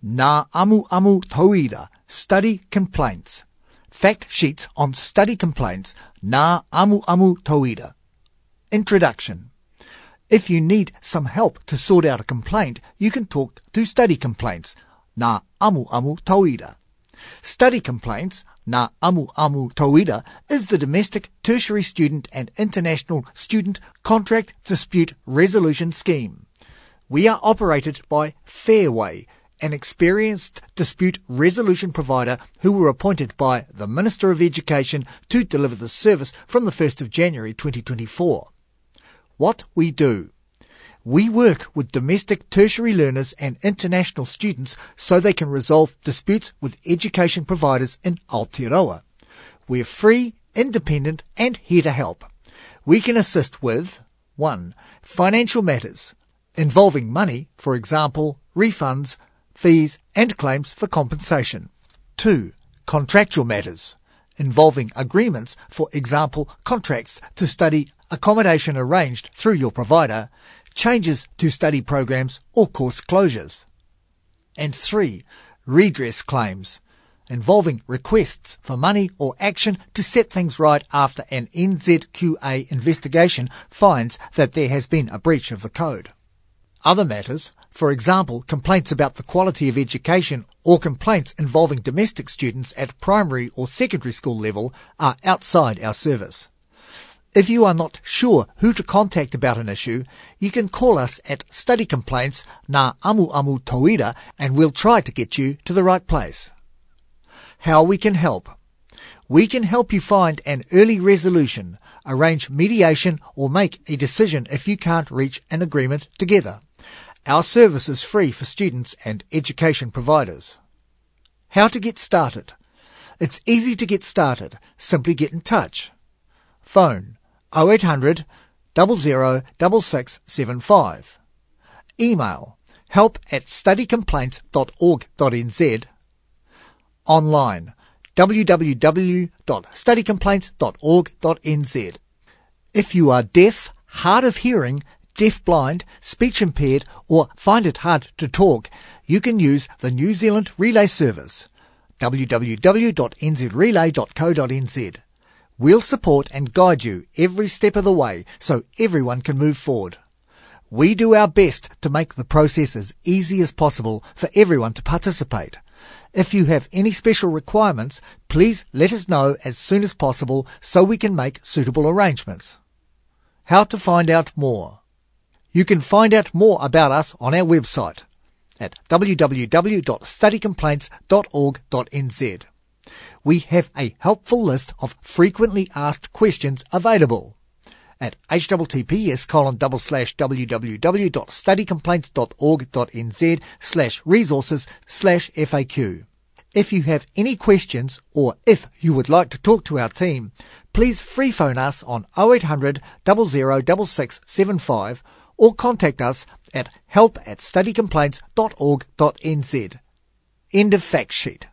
Ngā Amu Tauira Study Complaints. Fact sheets on study complaints. Ngā Amu Tauira. Introduction. If you need some help to sort out a complaint, you can talk to study complaints. Ngā Amu Tauira. Study complaints, Ngā Amu Tauira, is the domestic, tertiary student and international student contract dispute resolution scheme. We are operated by Fairway, an experienced dispute resolution provider who were appointed by the Minister of Education to deliver the service from the 1st of January 2024. What we do. We work with domestic tertiary learners and international students so they can resolve disputes with education providers in Aotearoa. We're free, independent and here to help. We can assist with 1. Financial matters involving money, for example, refunds, fees and claims for compensation. 2. Contractual matters involving agreements, for example, contracts to study, accommodation arranged through your provider, changes to study programs or course closures. And 3. Redress claims involving requests for money or action to set things right after an NZQA investigation finds that there has been a breach of the code. Other matters, for example, complaints about the quality of education or complaints involving domestic students at primary or secondary school level, are outside our service. If you are not sure who to contact about an issue, you can call us at Study Complaints Ngā Amu Tauira and we'll try to get you to the right place. How we can help. We can help you find an early resolution, arrange mediation or make a decision if you can't reach an agreement together. Our service is free for students and education providers. How to get started. It's easy to get started. Simply get in touch. Phone 0800 00 6675. Email help@studycomplaints.org.nz. Online www.studycomplaints.org.nz. If you are deaf, hard of hearing, deaf-blind, speech-impaired or find it hard to talk, you can use the New Zealand Relay Service, www.nzrelay.co.nz. We'll support and guide you every step of the way so everyone can move forward. We do our best to make the process as easy as possible for everyone to participate. If you have any special requirements, please let us know as soon as possible so we can make suitable arrangements. How to find out more. You can find out more about us on our website at www.studycomplaints.org.nz. We have a helpful list of frequently asked questions available at https://www.studycomplaints.org.nz/resources/FAQ. If you have any questions or if you would like to talk to our team, please free phone us on 0800 00 6675 or contact us at help@studycomplaints.org.nz. End of fact sheet.